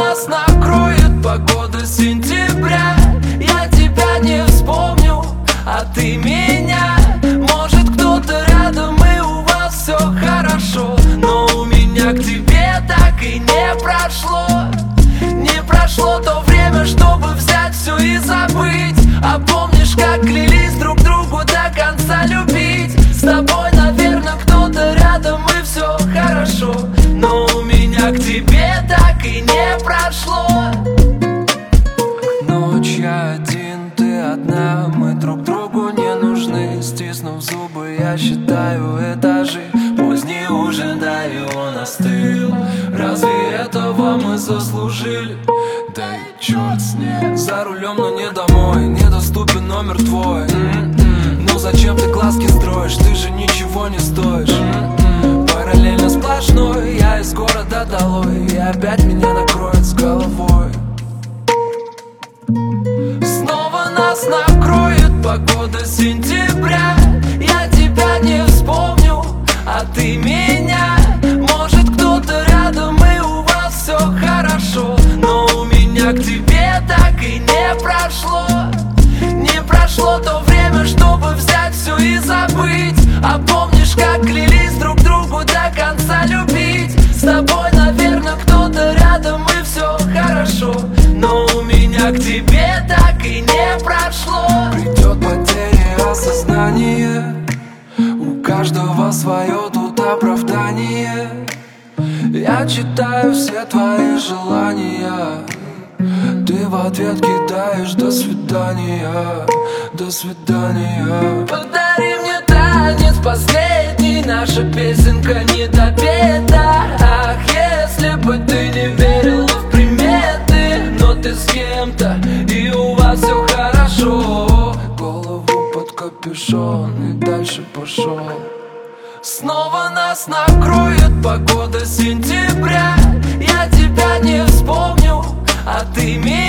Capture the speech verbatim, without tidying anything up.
нас накроет погода сентября. Я тебя не вспомню, а ты меня. Может, кто-то рядом и у вас все хорошо, но у меня к тебе так и не прошло. Не прошло то время, чтобы взять все и забыть. А помнишь, как клялись друг другу до конца любить? С тобой, наверное, кто-то рядом и все хорошо, но у меня к тебе так и не прошло. Ночь я один, ты одна, мы друг другу не нужны. Стиснув зубы, я считаю этажи. Поздний ужин, да и он остыл. Разве этого мы заслужили? Да и черт с ним. За рулем, но не домой, недоступен номер твой. м-м-м. Ну зачем ты глазки строишь, ты же ничего не стоишь. м-м-м. Параллельно сплошной, я из города долой, и опять меня накроет с головой. Снова нас накроет погода сентября. Я тебя не вспомню, а ты меня. Может, кто-то рядом и у вас все хорошо, но у меня к тебе так и не прошло. Не прошло то время, чтобы взять все и забыть. А помнишь, как клялись друг другу до конца любить? С тобой, наверное, кто-то рядом и все хорошо, но у меня к тебе так и не прошло. Придет потеря осознания, у каждого свое тут оправдание. Я читаю все твои желания, ты в ответ кидаешь до свидания, до свидания. Подари мне танец последний, наша песенка не допета. Ах, если бы ты не верила в приметы, но ты с кем-то и у вас все хорошо. Голову под капюшон и дальше пошел. Снова нас накроет погода сентября. Я тебя не вспомню, а ты меня.